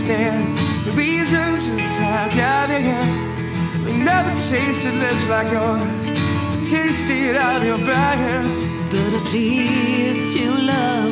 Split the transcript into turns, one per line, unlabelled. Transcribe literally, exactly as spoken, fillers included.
understand the reasons I drive you here. We never tasted lips like yours, tasted out of your bag, but at least you love